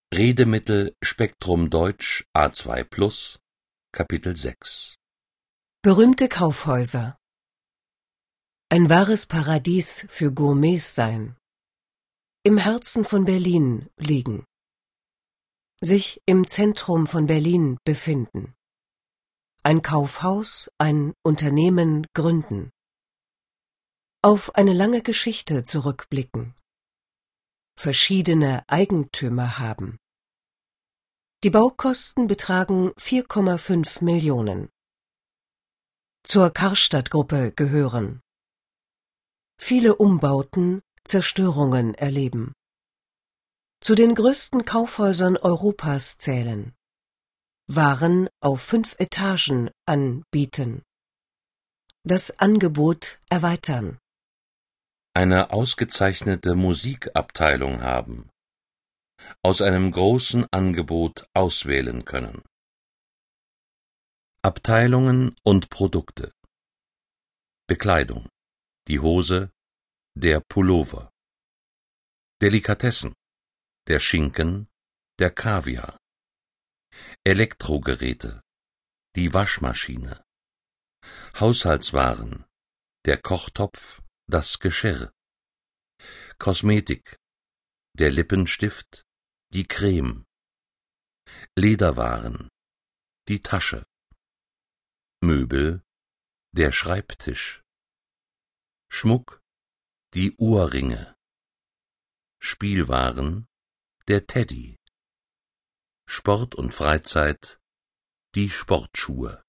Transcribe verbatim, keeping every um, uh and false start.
Redemittel Spektrum Deutsch A zwei Plus, Kapitel sechs. Berühmte Kaufhäuser. Ein wahres Paradies für Gourmets sein. Im Herzen von Berlin liegen. Sich im Zentrum von Berlin befinden. Ein Kaufhaus, ein Unternehmen gründen. Auf eine lange Geschichte zurückblicken. Verschiedene Eigentümer haben. Die Baukosten betragen vier Komma fünf Millionen. Zur Karstadt-Gruppe gehören. Viele Umbauten, Zerstörungen erleben. Zu den größten Kaufhäusern Europas zählen. Waren auf fünf Etagen anbieten. Das Angebot erweitern. Eine ausgezeichnete Musikabteilung haben. Aus einem großen Angebot auswählen können. Abteilungen und Produkte. Bekleidung: die Hose, der Pullover. Delikatessen: der Schinken, der Kaviar. Elektrogeräte: die Waschmaschine. Haushaltswaren: der Kochtopf, das Geschirr. Kosmetik: der Lippenstift, die Creme. Lederwaren: die Tasche. Möbel: der Schreibtisch. Schmuck: die Ohrringe. Spielwaren: der Teddy. Sport und Freizeit: die Sportschuhe.